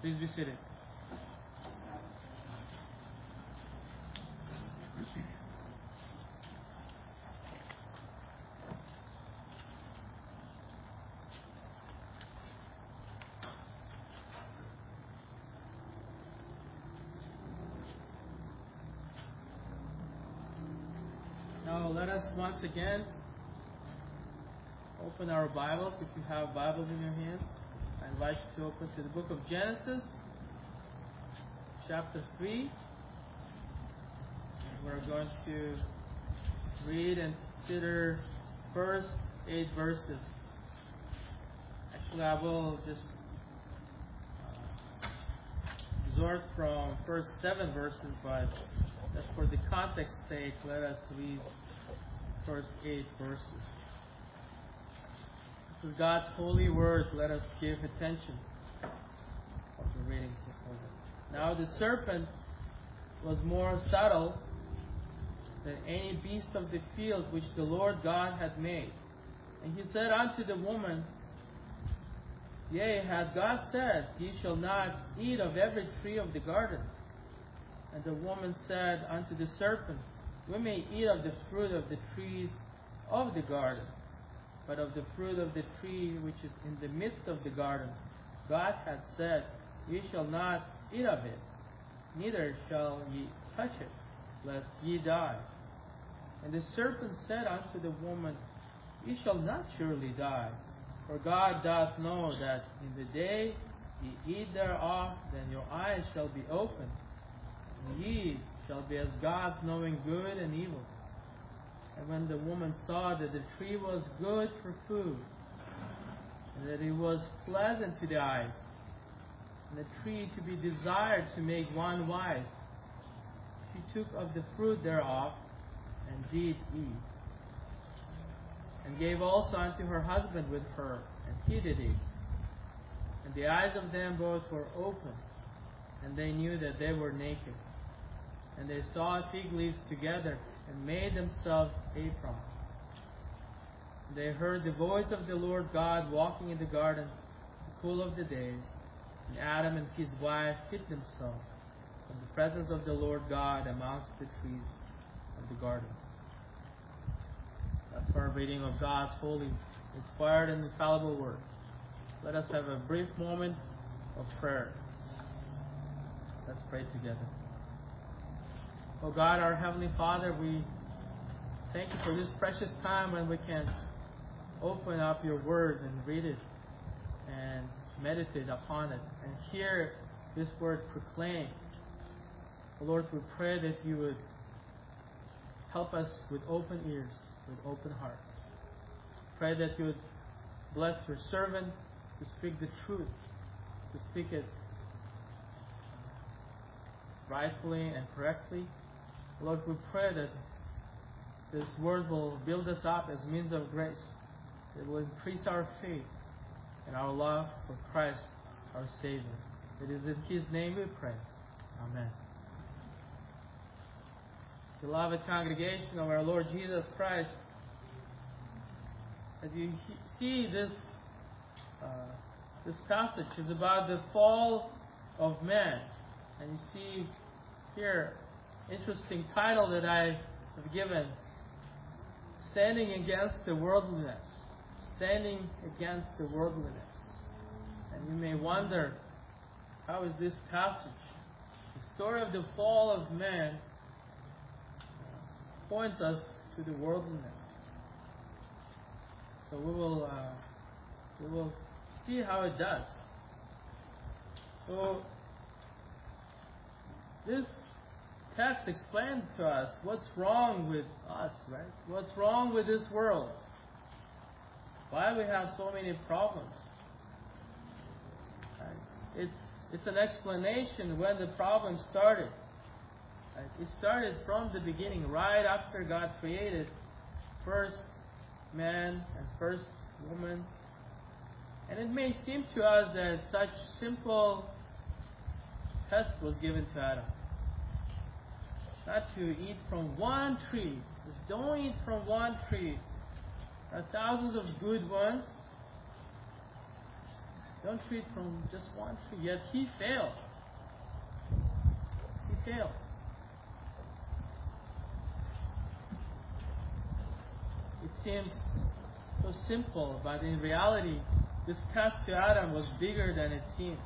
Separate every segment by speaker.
Speaker 1: Please be seated. Now let us once again open our Bibles. If you have Bibles in your hands, I invite you to open to the book of Genesis, chapter 3. And we're going to read and consider first 8 verses. Actually, I will just resort from first 7 verses, but just for the context's sake, let us read first 8 verses. This is God's holy word. Let us give attention what we're reading. Now the serpent was more subtle than any beast of the field which the Lord God had made. And he said unto the woman, Yea, hath God said, Ye shall not eat of every tree of the garden? And the woman said unto the serpent, We may eat of the fruit of the trees of the garden, but of the fruit of the tree which is in the midst of the garden, God hath said, Ye shall not eat of it, neither shall ye touch it, lest ye die. And the serpent said unto the woman, Ye shall not surely die, for God doth know that in the day ye eat thereof, then your eyes shall be opened, and ye shall be as gods, knowing good and evil. And when the woman saw that the tree was good for food, and that it was pleasant to the eyes, and the tree to be desired to make one wise, she took of the fruit thereof, and did eat, and gave also unto her husband with her, and he did eat. And the eyes of them both were opened, and they knew that they were naked. And they sawed fig leaves together, and made themselves aprons. And they heard the voice of the Lord God walking in the garden in the cool of the day. And Adam and his wife hid themselves from the presence of the Lord God amongst the trees of the garden. That's our reading of God's holy, inspired, and infallible word. Let us have a brief moment of prayer. Let's pray together. Oh God, our Heavenly Father, we thank you for this precious time when we can open up your word and read it and meditate upon it and hear this word proclaimed. Oh Lord, we pray that you would help us with open ears, with open hearts. Pray that you would bless your servant to speak the truth, to speak it rightfully and correctly. Lord, we pray that this word will build us up as means of grace. It will increase our faith and our love for Christ, our Savior. It is in His name we pray. Amen. Beloved congregation of our Lord Jesus Christ, as you see this passage is about the fall of man, and you see here interesting title that I have given, Standing Against the Worldliness. Standing Against the Worldliness. And you may wonder, how is this passage? The story of the fall of man points us to the worldliness. So we will see how it does. So this text explains to us what's wrong with us, right? What's wrong with this world? Why we have so many problems? Right? It's an explanation when the problem started. Right? It started from the beginning, right after God created first man and first woman. And it may seem to us that such simple test was given to Adam. Not to eat from one tree. Just don't eat from one tree. There are thousands of good ones. Don't treat from just one tree. Yet he failed. He failed. It seems so simple, but in reality, this task to Adam was bigger than it seems.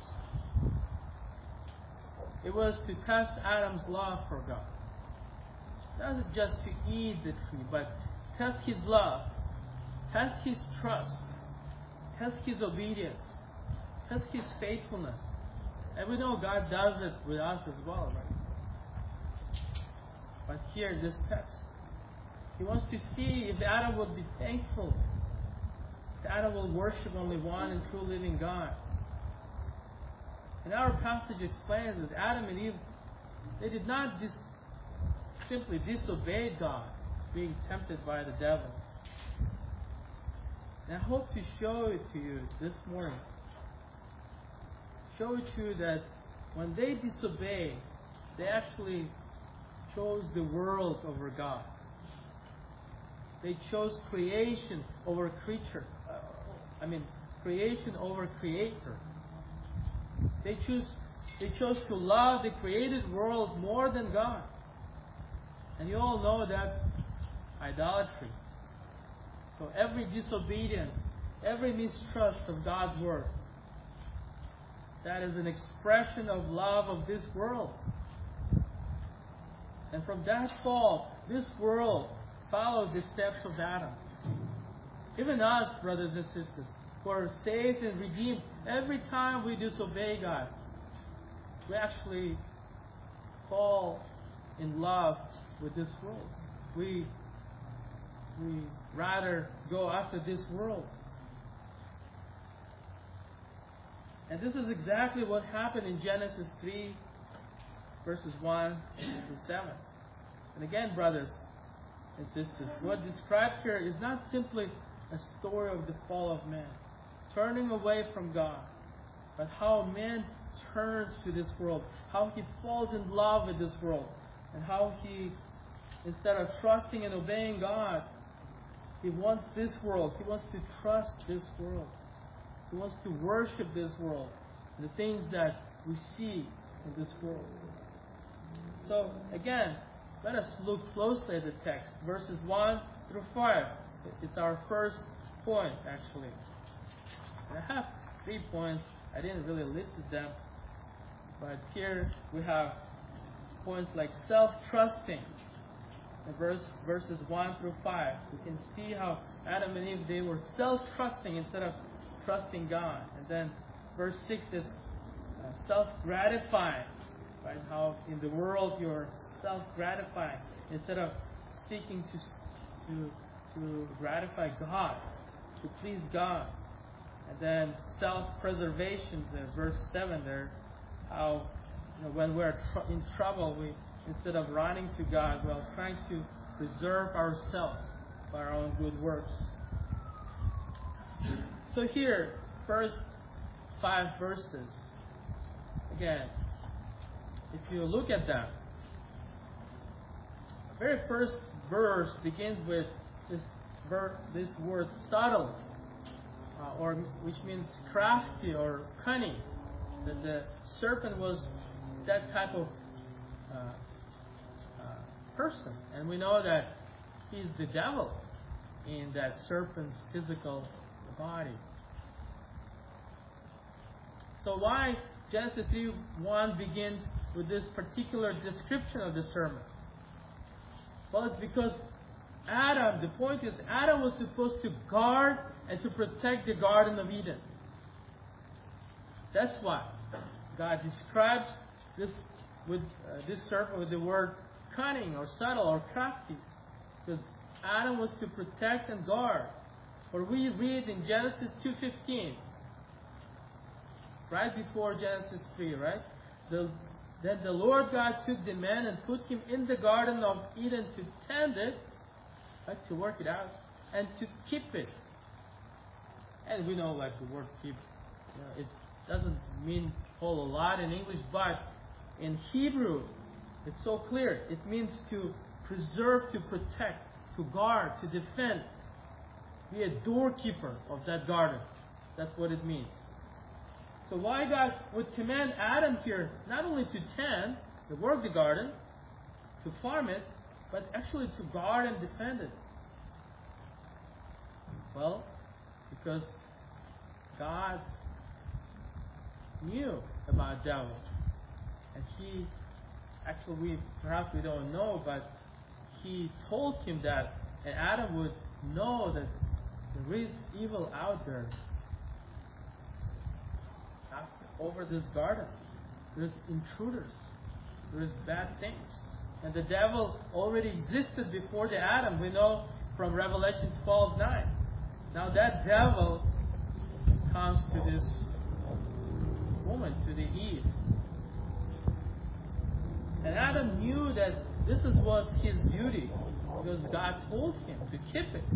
Speaker 1: It was to test Adam's love for God. Not just to eat the tree, but test his love, test his trust, test his obedience, test his faithfulness. And we know God does it with us as well, right? But here, this text, he wants to see if Adam would be thankful, if Adam will worship only one and true living God. And our passage explains that Adam and Eve, they did not simply disobey God, being tempted by the devil. And I hope to show it to you this morning. Show it to you that when they disobeyed, they actually chose the world over God. They chose creation over creature. Creation over creator. They chose to love the created world more than God. And you all know that's idolatry. So every disobedience, every mistrust of God's word, that is an expression of love of this world. And from that fall, this world followed the steps of Adam. Even us, brothers and sisters, who are saved and redeemed, every time we disobey God, we actually fall in love with this world. We rather go after this world. And this is exactly what happened in Genesis 3, verses 1 to 7. And again, brothers and sisters, what described here is not simply a story of the fall of man, turning away from God, but how man turns to this world, how he falls in love with this world, and how he, instead of trusting and obeying God, he wants this world. He wants to trust this world. He wants to worship this world, the things that we see in this world. So again, let us look closely at the text, verses 1 through 5. It's our first point, actually. And I have 3 points. I didn't really list them, but here we have points like self-trusting. In verses 1 through 5, we can see how Adam and Eve, they were self-trusting instead of trusting God. And then verse 6 is self-gratifying, right? How in the world you're self-gratifying instead of seeking to gratify God, to please God. And then self-preservation, verse 7 there, how when we're in trouble, we, instead of running to God, we're trying to preserve ourselves by our own good works. So here, first 5 verses. Again, if you look at them, the very first verse begins with this word subtle, or which means crafty or cunning. That the serpent was that type of person, and we know that he's the devil in that serpent's physical body. So why Genesis 3:1 begins with this particular description of the serpent? Well, it's because Adam, the point is, Adam was supposed to guard and to protect the Garden of Eden. That's why God describes this serpent with the word cunning or subtle or crafty, because Adam was to protect and guard. For we read in Genesis 2:15, right before Genesis 3, right? Then the Lord God took the man and put him in the Garden of Eden to tend it, right, to work it out, and to keep it. And we know, like, the word keep, it doesn't mean a whole lot in English, but in Hebrew, it's so clear. It means to preserve, to protect, to guard, to defend. Be a doorkeeper of that garden. That's what it means. So why God would command Adam here not only to tend, to work the garden, to farm it, but actually to guard and defend it? Well, because God knew about devil. And he, actually perhaps we don't know, but he told him that, and Adam would know that there is evil out there over this garden. There's intruders. There's bad things. And the devil already existed before the Adam. We know from Revelation 12:9. Now that devil comes to this woman, to the Eve. And Adam knew that this was his duty because God told him to keep it.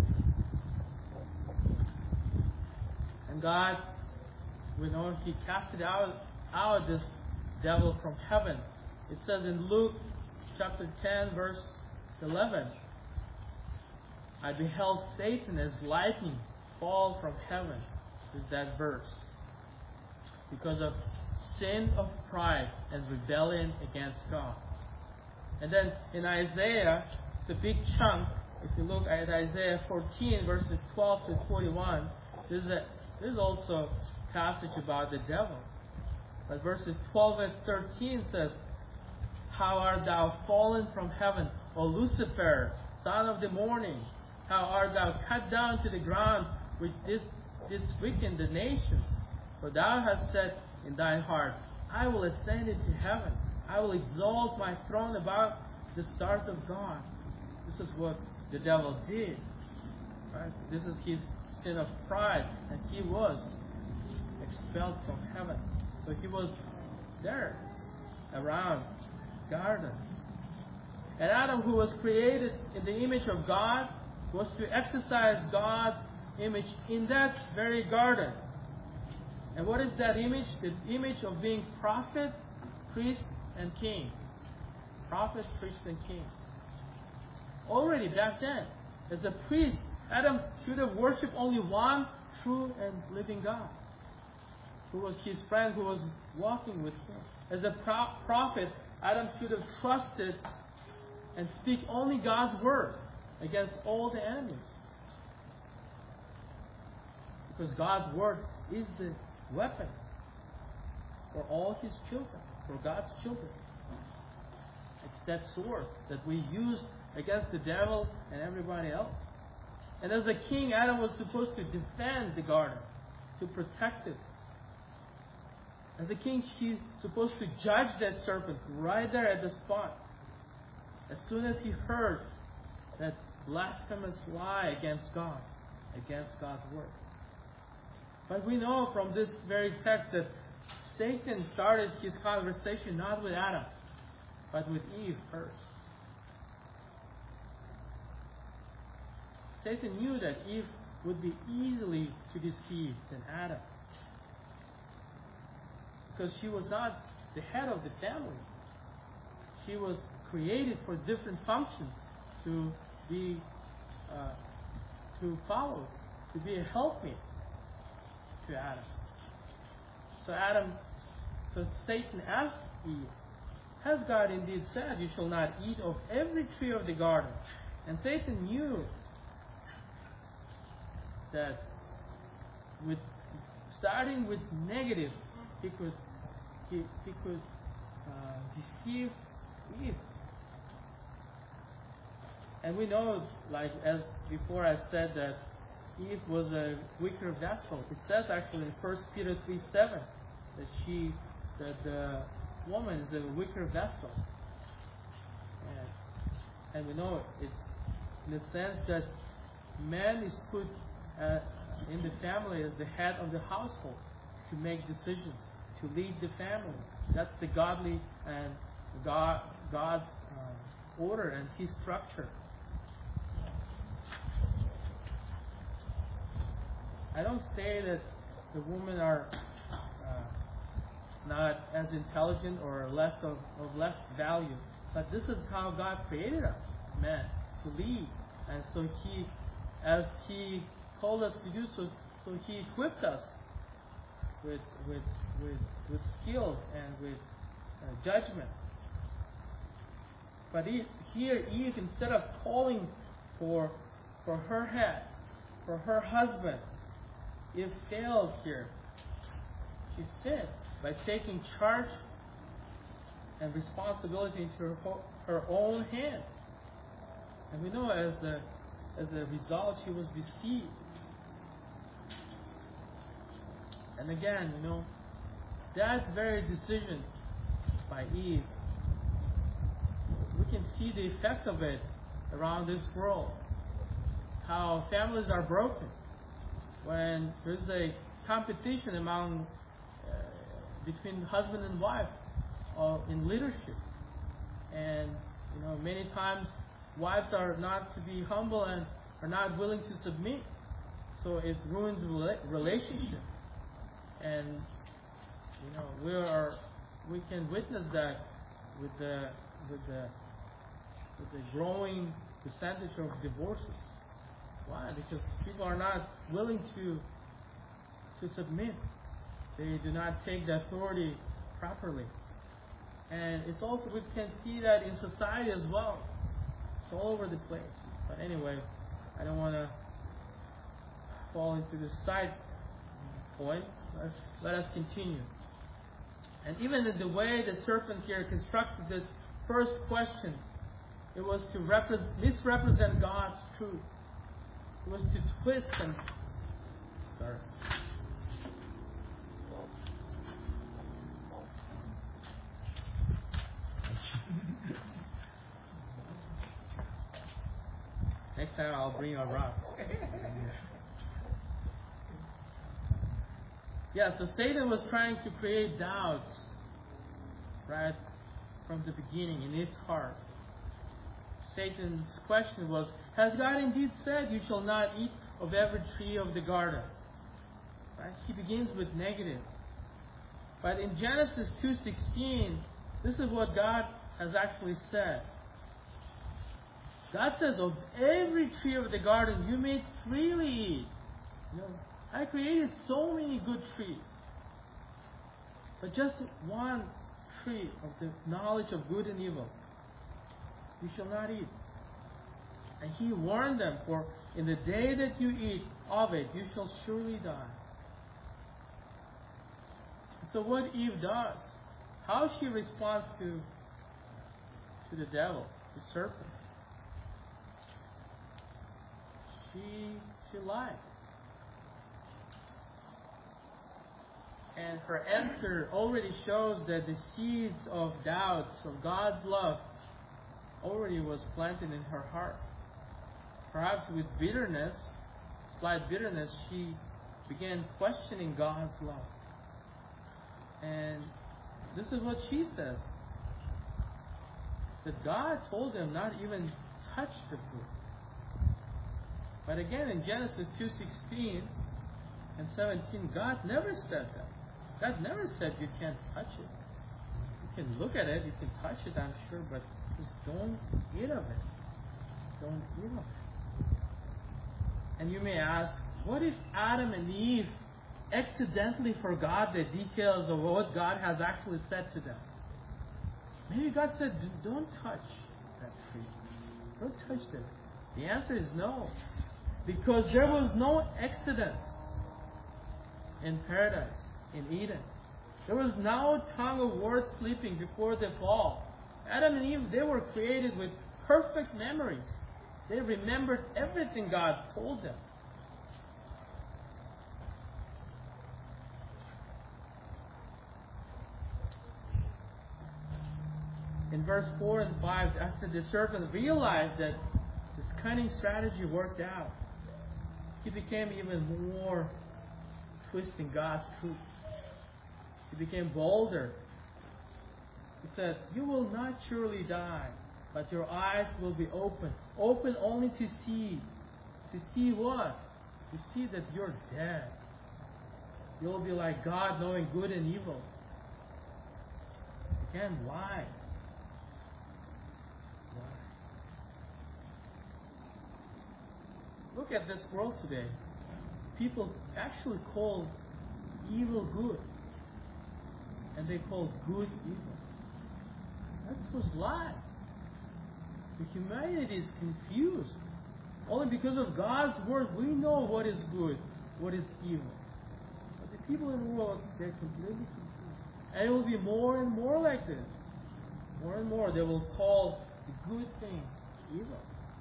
Speaker 1: And God, we know he casted out this devil from heaven. It says in Luke chapter 10 verse 11, I beheld Satan as lightning fall from heaven. Is that verse. Because of sin of pride and rebellion against God. And then in Isaiah, it's a big chunk. If you look at Isaiah 14 verses 12 to 41, there's also a passage about the devil. But verses 12 and 13 says, How art thou fallen from heaven, O Lucifer, son of the morning? How art thou cut down to the ground, which didst weaken the nations? For thou hast said in thine heart, I will ascend into heaven. I will exalt my throne above the stars of God. This is what the devil did. Right? This is his sin of pride. And he was expelled from heaven. So he was there, around garden. And Adam, who was created in the image of God, was to exercise God's image in that very garden. And what is that image? The image of being prophet, priest, and king. Prophet, priest, and king. Already back then, as a priest, Adam should have worshipped only one true and living God, who was his friend, who was walking with him. As a prophet, Adam should have trusted and speak only God's word against all the enemies. Because God's word is the weapon for all his children, for God's children. It's that sword that we use against the devil and everybody else. And as a king, Adam was supposed to defend the garden, to protect it. As a king, he's supposed to judge that serpent right there at the spot. As soon as he heard that blasphemous lie against God, against God's word. But we know from this very text that Satan started his conversation not with Adam, but with Eve first. Satan knew that Eve would be easily to deceive than Adam. Because she was not the head of the family. She was created for different functions to be, to follow, to be a helpmate to Adam. So Satan asked Eve, Has God indeed said, You shall not eat of every tree of the garden? And Satan knew that starting with negative, he could deceive Eve. And we know, like as before I said, that Eve was a weaker vessel. It says actually in 1 Peter 3:7 that the woman is a weaker vessel. And we know it's in the sense that man is put in the family as the head of the household to make decisions, to lead the family. That's the godly and God's order and His structure. I don't say that the women are not as intelligent or less of less value, but this is how God created us, men, to lead. And so as He called us to do so He equipped us with with skill and with judgment. But here Eve, instead of calling for her head, for her husband, Eve failed here. She sinned by taking charge and responsibility into her own hand. And we know as a result, she was deceived. And again, that very decision by Eve, we can see the effect of it around this world. How families are broken when there's a competition between husband and wife in leadership. And many times wives are not to be humble and are not willing to submit. So it ruins relationship. And we can witness that with the growing percentage of divorces. Why? Because people are not willing to submit. They do not take the authority properly. And it's also, we can see that in society as well. It's all over the place. But anyway, I don't want to fall into this side point. Let us continue. And even in the way the serpent here constructed this first question, it was to misrepresent God's truth. It was to twist and... Sorry. Next time I'll bring a rock. Yeah, so Satan was trying to create doubts right from the beginning in his heart. Satan's question was, has God indeed said you shall not eat of every tree of the garden? Right? He begins with negative. But in Genesis 2:16, this is what God has actually said. God says, of every tree of the garden you may freely eat. I created so many good trees. But just one tree of the knowledge of good and evil you shall not eat. And He warned them, for in the day that you eat of it, you shall surely die. So what Eve does, how she responds to the devil, the serpent. She lied. And her answer already shows that the seeds of doubts of God's love already was planted in her heart. Perhaps with bitterness, slight bitterness, she began questioning God's love. And this is what she says. That God told them not even touch the fruit. But again, in Genesis 2:16 and 17, God never said that. God never said you can't touch it. You can look at it, you can touch it, I'm sure, but just don't eat of it. Don't eat of it. And you may ask, what if Adam and Eve accidentally forgot the details of what God has actually said to them? Maybe God said, don't touch that tree. Don't touch that. The answer is no. Because there was no accident in paradise, in Eden. There was no tongue of words sleeping before the fall. Adam and Eve, they were created with perfect memory. They remembered everything God told them. In verse 4 and 5, after the serpent realized that this cunning strategy worked out, he became even more twisting God's truth. He became bolder. He said, you will not surely die, but your eyes will be open. Open only to see. To see what? To see that you're dead. You'll be like God, knowing good and evil. Again, why? Look at this world today. People actually call evil good. and they call good evil. That was lies. The humanity is confused. Only because of God's word, we know what is good, what is evil. But the people in the world, they're completely confused. And it will be more and more like this. More and more, they will call the good thing evil.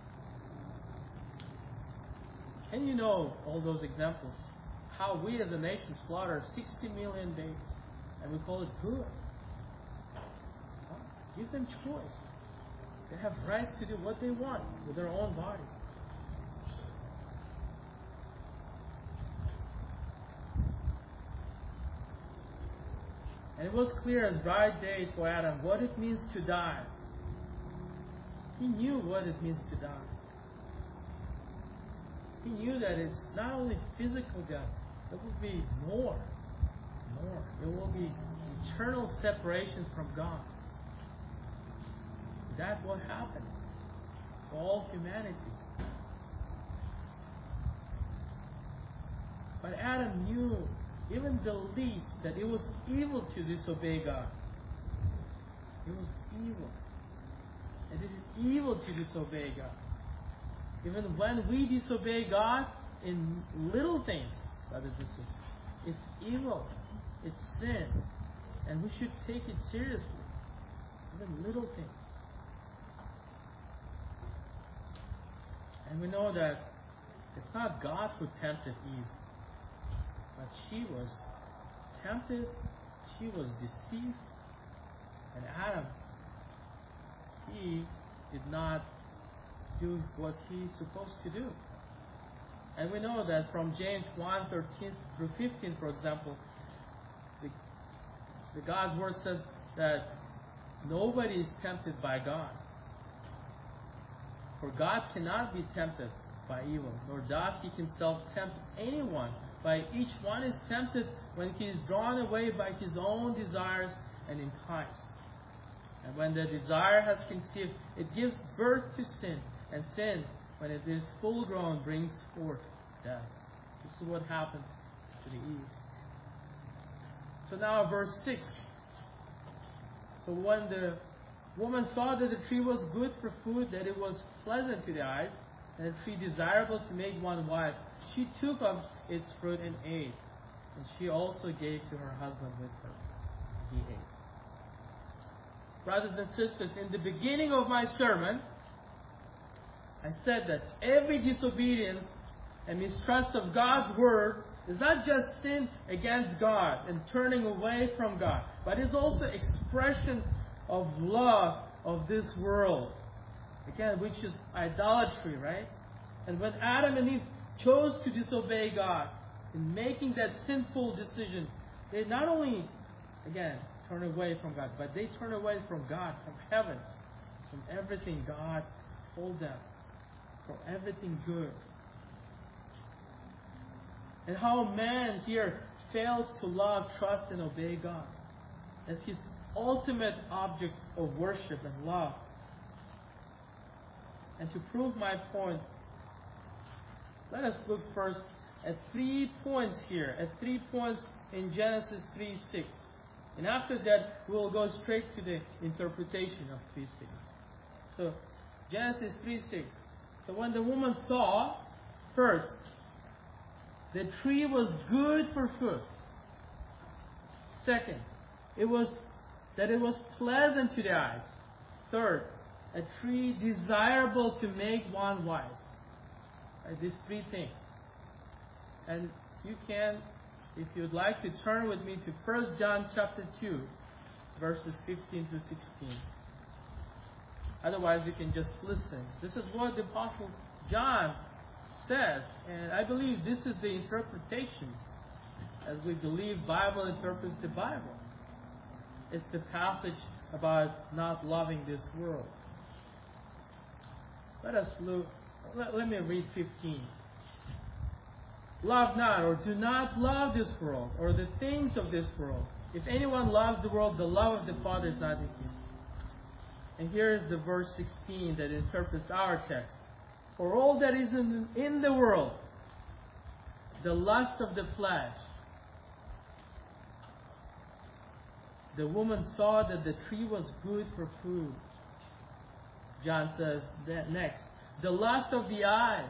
Speaker 1: And you know all those examples. How we as a nation slaughter 60 million babies. And we call it good. Give them choice. They have rights to do what they want with their own body. And it was clear as bright day for Adam what it means to die. He knew what it means to die. He knew that it's not only physical death, there will be more. There will be eternal separation from God. That's what happened to all humanity. But Adam knew, even the least, that it was evil to disobey God. It was evil. And it is evil to disobey God. Even when we disobey God in little things, it's evil. It's sin. And we should take it seriously. Even little things. And we know that it's not God who tempted Eve, but she was tempted, she was deceived, and Adam, he did not do what he's supposed to do. And we know that from James 1:13 through 15, for example, the God's word says that nobody is tempted by God. For God cannot be tempted by evil, nor does he himself tempt anyone. But each one is tempted when he is drawn away by his own desires and enticed. And when the desire has conceived, it gives birth to sin. And sin, when it is full grown, brings forth death. This is what happened to the Eve. So now verse 6. So when the woman saw that the tree was good for food, that it was pleasant to the eyes, and a tree desirable to make one wise, she took of its fruit and ate. And she also gave to her husband with her. He ate. Brothers and sisters, in the beginning of my sermon, I said that every disobedience and mistrust of God's word is not just sin against God and turning away from God, but is also expression of love of this world. Again, which is idolatry, right? And when Adam and Eve chose to disobey God in making that sinful decision, they not only, again, turn away from God, but they turn away from God, from heaven, from everything God told them, from everything good. And how man here fails to love, trust, and obey God as his ultimate object of worship and love. And to prove my point, let us look first at 3 points here, at 3 points in Genesis 3:6. And after that, we will go straight to the interpretation of 3:6. So, Genesis 3:6. So when the woman saw, first, the tree was good for food. Second, it was pleasant to the eyes. Third, a tree desirable to make one wise. These 3 things. And you can, if you'd like to turn with me to 1 John chapter 2, verses 15 to 16. Otherwise, you can just listen. This is what the Apostle John says, and I believe this is the interpretation, as we believe Bible interprets the Bible. It's the passage about not loving this world. Let us look. Let me read 15. Love not, or do not love this world, or the things of this world. If anyone loves the world, the love of the Father is not in him. And here is the verse 16 that interprets our text. For all that is in the world, the lust of the flesh, the woman saw that the tree was good for food. John says that next. The lust of the eyes,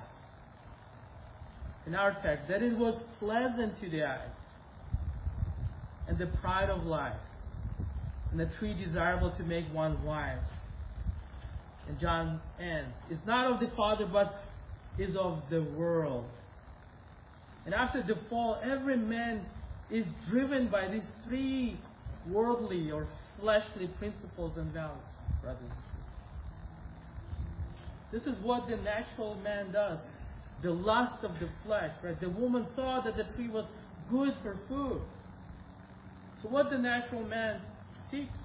Speaker 1: in our text, that it was pleasant to the eyes, and the pride of life, and the tree desirable to make one wise. And John ends. It's not of the Father, but is of the world. And after the fall, every man is driven by these three worldly or fleshly principles and values, brothers and sisters. This is what the natural man does. The lust of the flesh, right? The woman saw that the tree was good for food. So what the natural man seeks?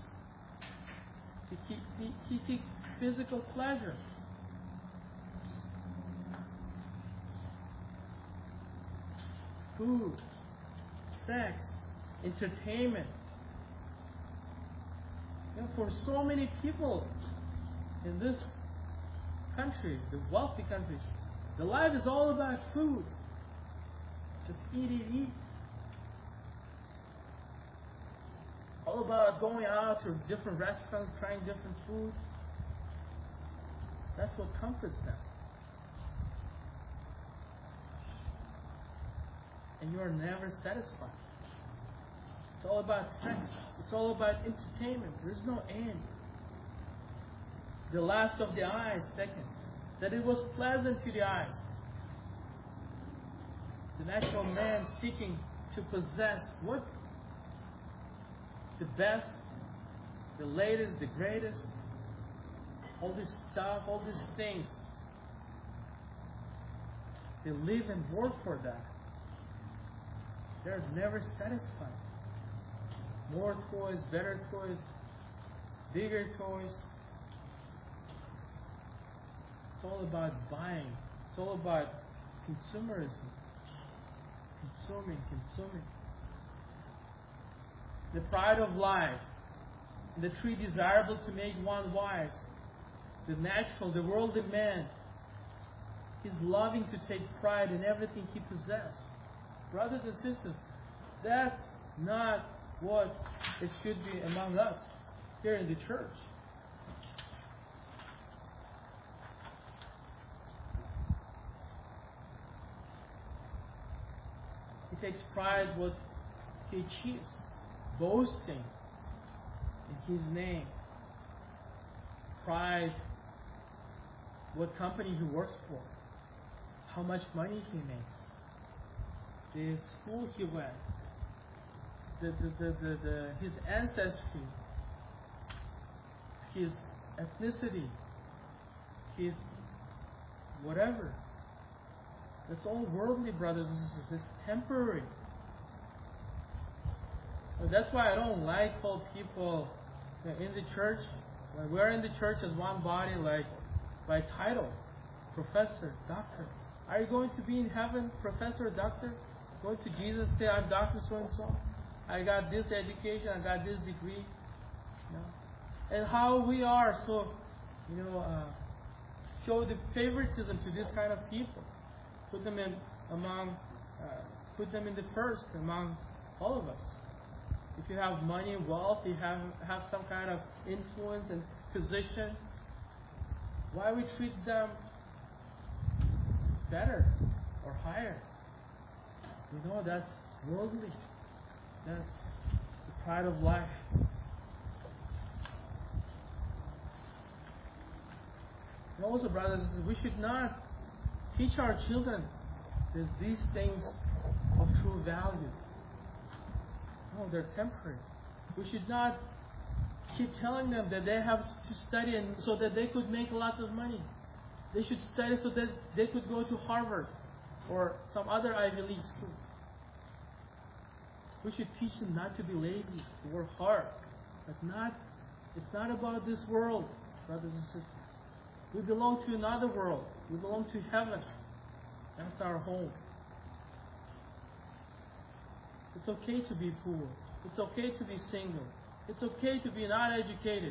Speaker 1: He seeks physical pleasure. Food, sex, entertainment. For so many people in this country, the wealthy countries, the life is all about food. Just eat. All about going out to different restaurants, trying different food. That's what comforts them. And you are never satisfied. It's all about sex. It's all about entertainment. There is no end. The lust of the eyes, second, that it was pleasant to the eyes. The natural man seeking to possess what? The best, the latest, the greatest, all this stuff, all these things. They live and work for that. They're never satisfied. More toys, better toys, bigger toys. It's all about buying. It's all about consumerism. Consuming. The pride of life. The tree desirable to make one wise. The natural, the worldly man. He's loving to take pride in everything he possesses. Brothers and sisters, that's not what it should be among us here in the church. He takes pride what he achieves, boasting in his name. Pride what company he works for, how much money he makes, the school he went, his ancestry, his ethnicity, his whatever. It's all worldly, brothers and sisters. It's temporary. But that's why I don't like call people in the church, when we're in the church as one body, like by title, professor, doctor. Are you going to be in heaven, professor, doctor? Going to Jesus, say, I'm Dr. So-and-so. I got this education, I got this degree. And how we are so, show the favoritism to this kind of people. Put them in the first among all of us. If you have money, wealth, you have some kind of influence and position, why we treat them better or higher? That's worldly. That's the pride of life. And also, brothers and sisters, we should not teach our children that these things of true value. No, they're temporary. We should not keep telling them that they have to study and so that they could make a lot of money. They should study so that they could go to Harvard or some other Ivy League school. We should teach them not to be lazy, to work hard. But it's not about this world, brothers and sisters. We belong to another world. We belong to heaven. That's our home. It's okay to be poor. It's okay to be single. It's okay to be not educated.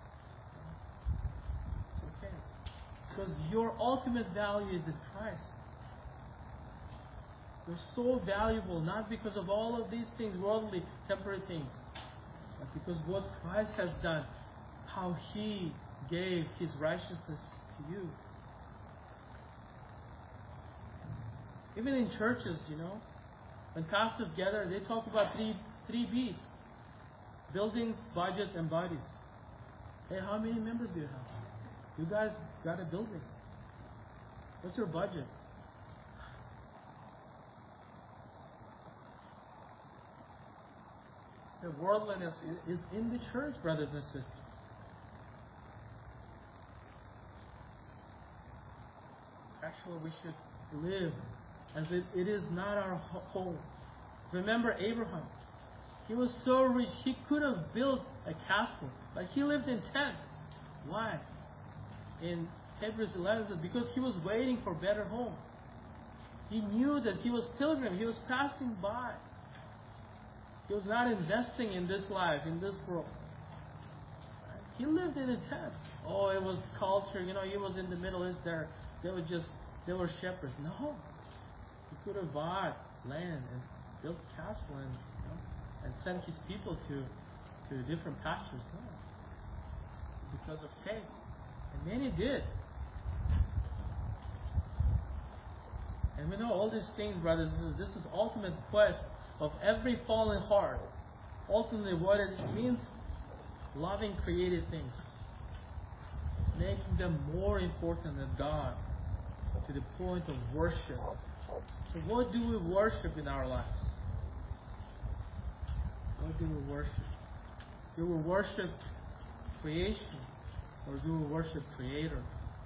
Speaker 1: It's okay. Because your ultimate value is in Christ. You're so valuable, not because of all of these things, worldly, temporary things. but because what Christ has done, how He gave His righteousness to you. Even in churches, when pastors gather, they talk about three B's: buildings, budget, and bodies. Hey, how many members do you have? You guys got a building. What's your budget? The worldliness is in the church, brothers and sisters. Actually, we should live as if it is not our home. Remember Abraham. He was so rich, he could have built a castle, but he lived in tents. Why? In Hebrews 11 says, because he was waiting for a better home. He knew that he was pilgrim, he was passing by. He was not investing in this life, in this world. Right? He lived in a tent. Oh, it was culture, he was in the Middle East there. They were shepherds. No. He could have bought land and built a castle and sent his people to different pastures. No. Because of faith. And many did. And we know all these things, brothers. This is ultimate quest of every fallen heart. Ultimately, what it means, loving created things, making them more important than God, to the point of worship. So, what do we worship in our lives? What do we worship? Do we worship creation, or do we worship Creator?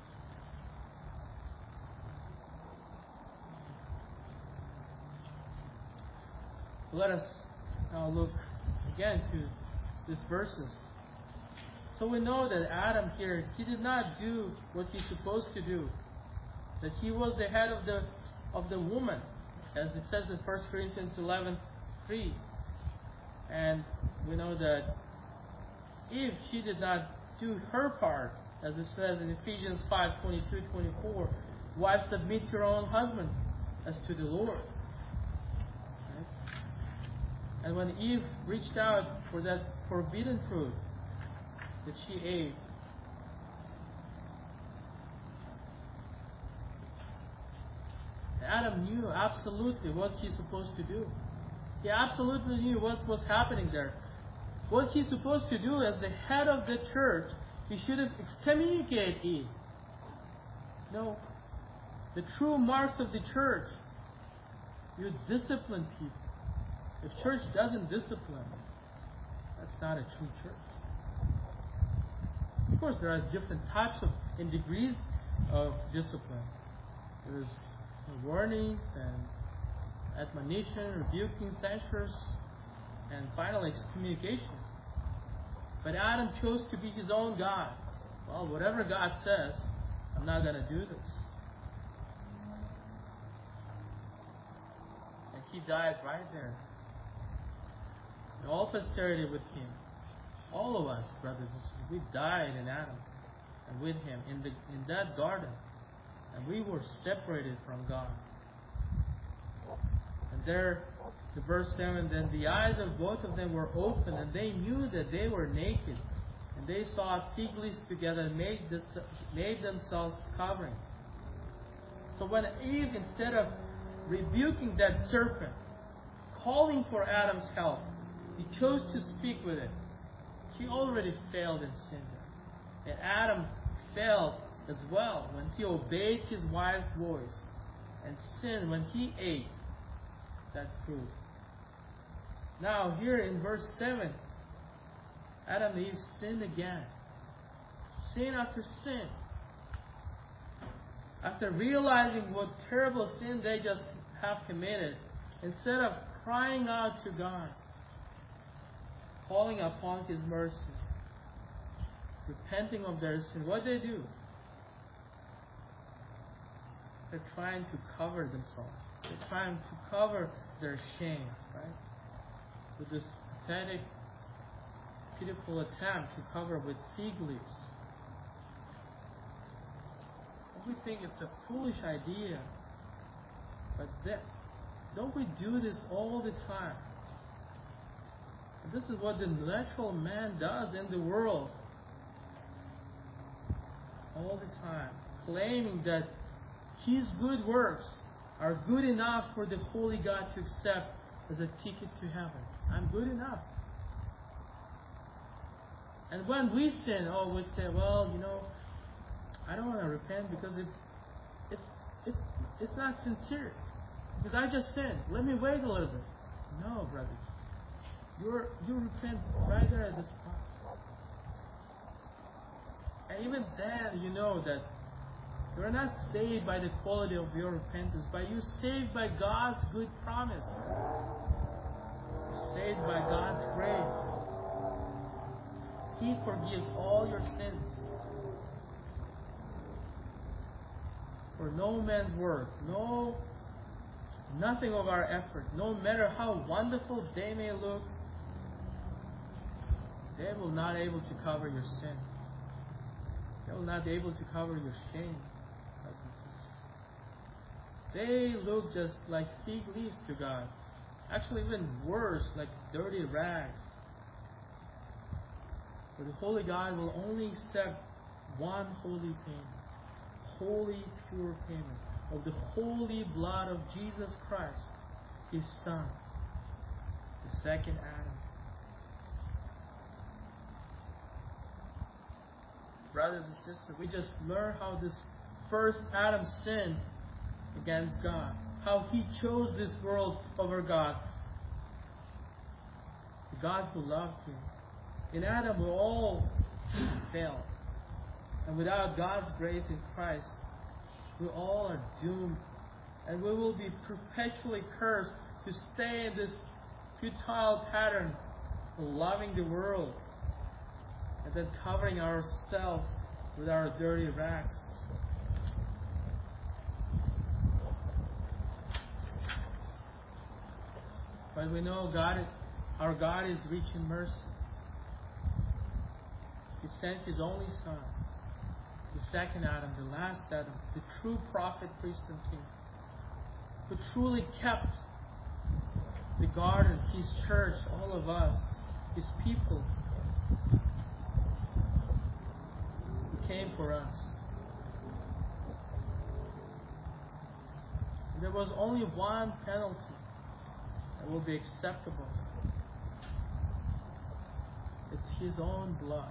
Speaker 1: Let us now look again to these verses. So we know that Adam here, he did not do what he's supposed to do. That he was the head of the woman, as it says in 1 Corinthians 11:3. And we know that if she did not do her part, as it says in Ephesians 5:22-24, wives, submit to your own husband as to the Lord. And when Eve reached out for that forbidden fruit that she ate, Adam knew absolutely what he's supposed to do. He absolutely knew what was happening there. What he's supposed to do as the head of the church, he should have excommunicated Eve. No. The true marks of the church, you discipline people. If church doesn't discipline, that's not a true church. Of course, there are different types of and degrees of discipline. There's warnings and admonition, rebuking, censures, and finally excommunication. But Adam chose to be his own God. Well, whatever God says, I'm not going to do this. And he died right there. And all posterity with him. All of us, brothers and sisters, we died in Adam and with him in that garden. And we were separated from God. And there, to verse 7, then the eyes of both of them were open, and they knew that they were naked. And they saw fig leaves together and made themselves coverings. So when Eve, instead of rebuking that serpent, calling for Adam's help, he chose to speak with it. She already failed in sin. And Adam failed as well when he obeyed his wife's voice, and sinned when he ate that fruit. Now here in verse 7, Adam and Eve sinned again. Sin after sin. After realizing what terrible sin they just have committed, instead of crying out to God, calling upon His mercy, repenting of their sin, what they do? They're trying to cover themselves. They're trying to cover their shame, right? With this pathetic, pitiful attempt to cover with fig leaves. We think it's a foolish idea, but don't we do this all the time? And this is what the natural man does in the world all the time, claiming that his good works are good enough for the holy God to accept as a ticket to heaven. I'm good enough. And when we sin, we say, well, I don't want to repent because it's not sincere. Because I just sinned. Let me wait a little bit. No, brother. You repent right there at the spot. And even then, you know that you're not saved by the quality of your repentance, but you're saved by God's good promise. You're saved by God's grace. He forgives all your sins. For no man's work, nothing of our effort, no matter how wonderful they may look, they will not be able to cover your sin. They will not be able to cover your shame. They look just like fig leaves to God. Actually, even worse, like dirty rags. But the Holy God will only accept one holy payment, holy, pure payment of the holy blood of Jesus Christ, His Son, the second Adam. Brothers and sisters, we just learn how this first Adam sinned against God, how he chose this world over God. The God who loved him. In Adam we all failed. And without God's grace in Christ, we all are doomed. And we will be perpetually cursed to stay in this futile pattern of loving the world and then covering ourselves with our dirty rags. But we know our God is rich in mercy. He sent His only Son, the second Adam, the last Adam, the true prophet, priest, and king, who truly kept the garden, His church, all of us, His people, who came for us. And there was only one penalty that will be acceptable. It's His own blood.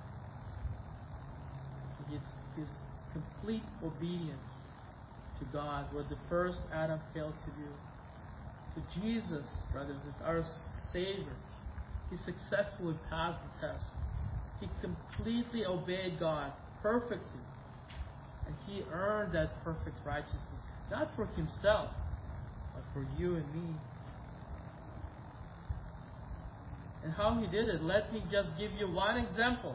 Speaker 1: His complete obedience to God, what the first Adam failed to do. So Jesus, brothers, is our Savior. He successfully passed the test. He completely obeyed God perfectly. And He earned that perfect righteousness, not for Himself, but for you and me. And how He did it, let me just give you one example.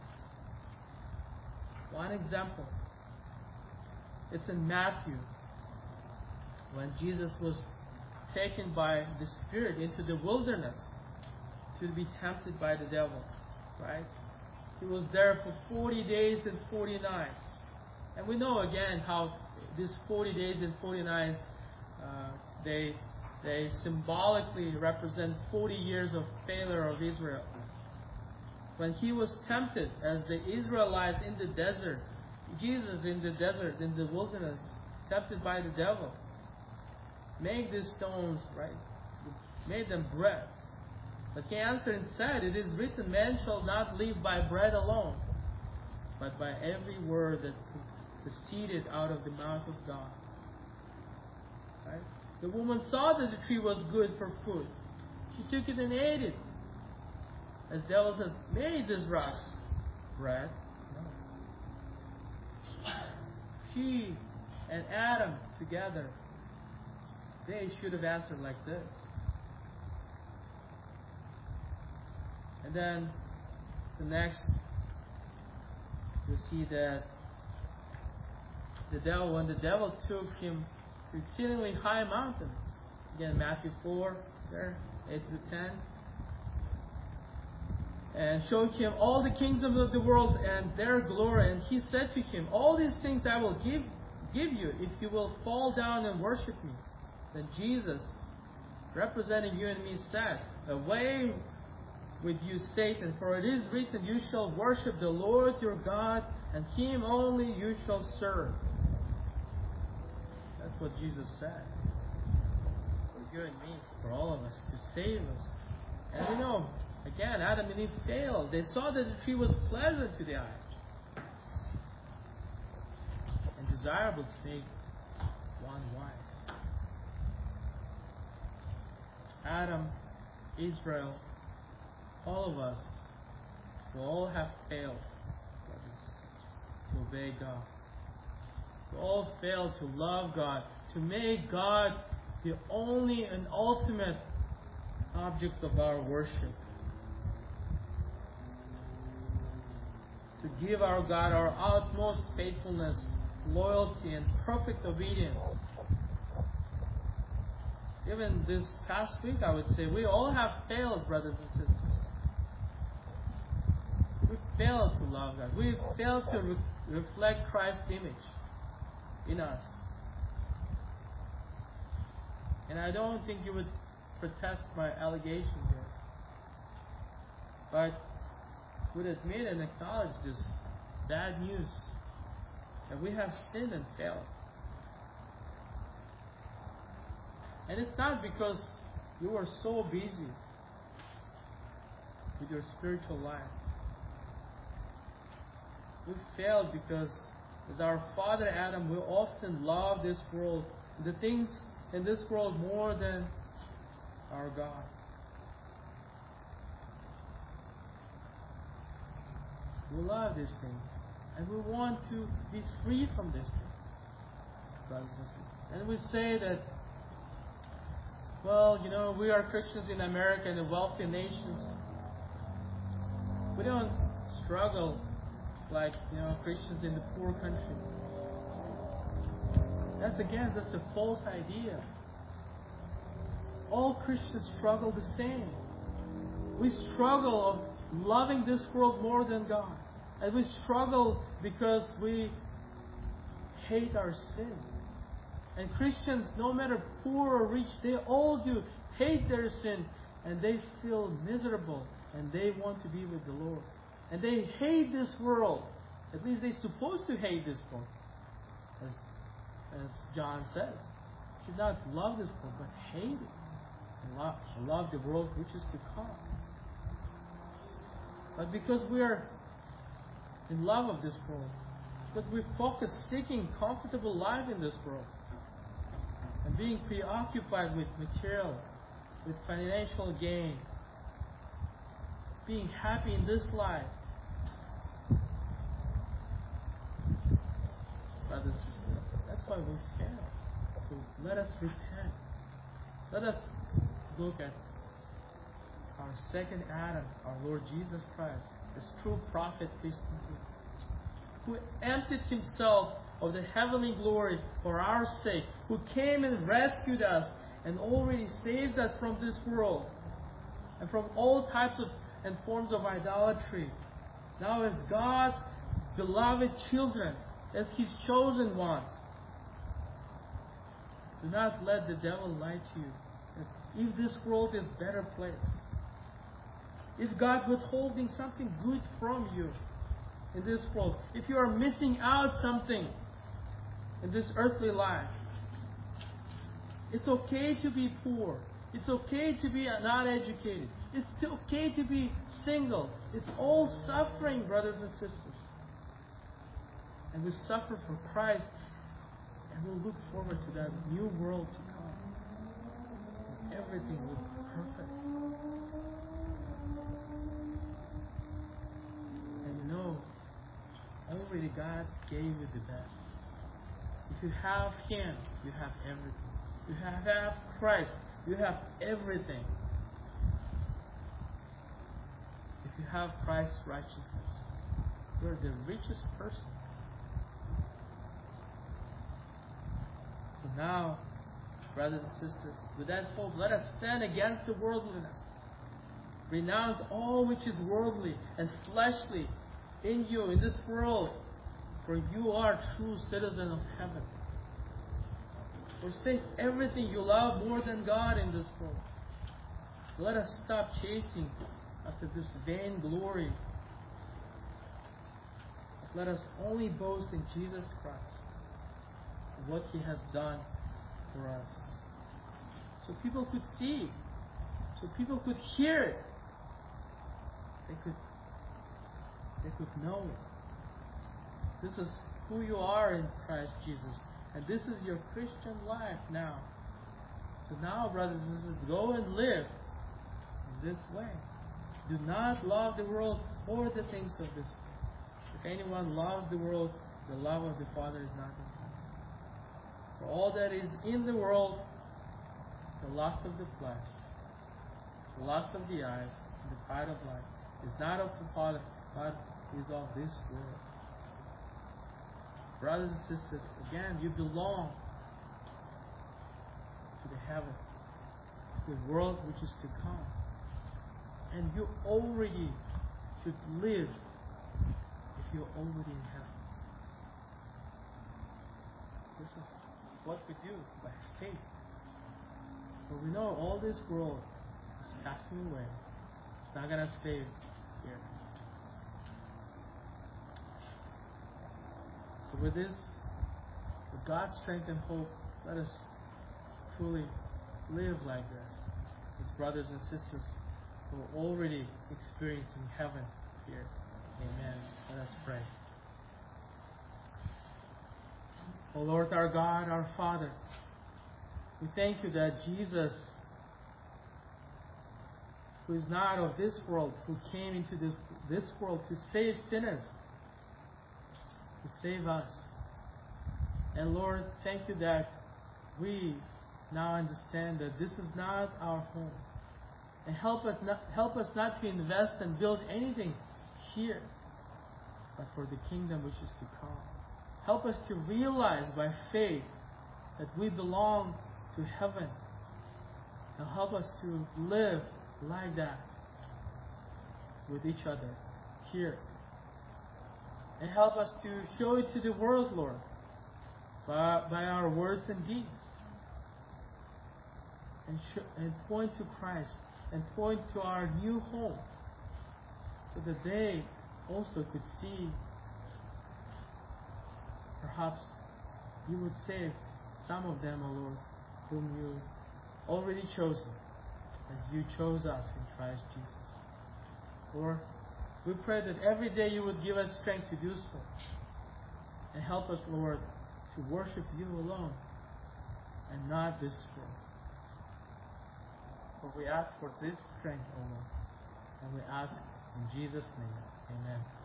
Speaker 1: One example. It's in Matthew, when Jesus was taken by the Spirit into the wilderness to be tempted by the devil. Right? He was there for 40 days and 40 nights. And we know again how these 40 days and 40 nights, they symbolically represent 40 years of failure of Israel. When He was tempted as the Israelites in the desert, Jesus in the desert, in the wilderness, tempted by the devil. Make these stones, right? Made them bread. But He answered and said, it is written, man shall not live by bread alone, but by every word that proceeded out of the mouth of God. Right? The woman saw that the tree was good for food. She took it and ate it. As devil says, made this rock bread. No. She and Adam together, they should have answered like this. And then the next, you see that when the devil took him to an exceedingly high mountain, again Matthew 4, there, 8 to 10, and showed him all the kingdoms of the world and their glory, and He said to him, all these things I will give you if you will fall down and worship me. Then Jesus, representing you and me, said, away with you, Satan, for it is written, you shall worship the Lord your God, and Him only you shall serve. That's what Jesus said. For you and me, for all of us, to save us. And we know, again, Adam and Eve failed. They saw that the tree was pleasant to the eyes and desirable to make one wise. Adam, Israel, all of us, we all have failed to obey God. We all failed to love God, to make God the only and ultimate object of our worship. To give our God our utmost faithfulness, loyalty, and perfect obedience. Even this past week, I would say, we all have failed, brothers and sisters. We failed to love God. We failed to reflect Christ's image in us. And I don't think you would protest my allegation here, but would admit and acknowledge this bad news that we have sinned and failed. And it's not because you are so busy with your spiritual life. We failed because, as our father Adam, we often love this world, the things in this world more than our God. We love these things, and we want to be free from these things, brothers and sisters. And we say that, well, we are Christians in America, in the wealthy nations. We don't struggle like Christians in the poor country. That's a false idea. All Christians struggle the same. We struggle of loving this world more than God. And we struggle because we hate our sin. And Christians, no matter poor or rich, they all do hate their sin. And they feel miserable. And they want to be with the Lord. And they hate this world. At least they're supposed to hate this world. As John says. You should not love this world, but hate it. And love the world which is to come. But because we are in love of this world, because we focus seeking comfortable life in this world, and being preoccupied with material, with financial gain, being happy in this life, brothers and sisters, that's why we fail. So let us repent. Let us look at our second Adam, our Lord Jesus Christ, this true prophet, priest, and king, who emptied himself of the heavenly glory for our sake, who came and rescued us and already saved us from this world and from all types of and forms of idolatry. Now, as God's beloved children, as His chosen ones, do not let the devil lie to you. If this world is a better place, if God withholding something good from you in this world, if you are missing out something in this earthly life, it's okay to be poor. It's okay to be not educated. It's okay to be single. It's all suffering, brothers and sisters. And we suffer for Christ, and we'll look forward to that new world to come. Everything will be perfect. And already God gave you the best. If you have Him, you have everything. If you have Christ, you have everything. If you have Christ's righteousness, you're the richest person. So now, brothers and sisters, with that hope, let us stand against the worldliness. Renounce all which is worldly and fleshly in you, in this world, for you are true citizen of heaven. Forsake everything you love more than God in this world. Let us stop chasing after this vain glory. Let us only boast in Jesus Christ, and what He has done for us. So people could see, so people could hear it. They could know it. This is who you are in Christ Jesus. And this is your Christian life now. So now, brothers and sisters, go and live in this way. Do not love the world or the things of this world. If anyone loves the world, the love of the Father is not in him. For all that is in the world, the lust of the flesh, the lust of the eyes, and the pride of life, is not of the Father, but is of this world. Brothers and sisters, again, you belong to the heaven, to the world which is to come. And you already should live if you're already in heaven. This is what we do by faith. But we know all this world is passing away. It's not going to stay here. So with this, with God's strength and hope, let us truly live like this as brothers and sisters who are already experiencing heaven here. Amen. Let us pray. O Lord our God, our Father, we thank you that Jesus, who is not of this world, who came into this world to save sinners, to save us. And Lord, thank you that we now understand that this is not our home. And help us not to invest and build anything here, but for the kingdom which is to come. Help us to realize by faith that we belong to heaven. And help us to live like that with each other here. And help us to show it to the world, Lord, by our words and deeds. And point to Christ, and point to our new home, so that they also could see, perhaps you would save some of them, O Lord, whom you already chosen, as you chose us in Christ Jesus. Lord, we pray that every day you would give us strength to do so. And help us, Lord, to worship you alone and not this world. For we ask for this strength, O Lord. And we ask in Jesus' name. Amen.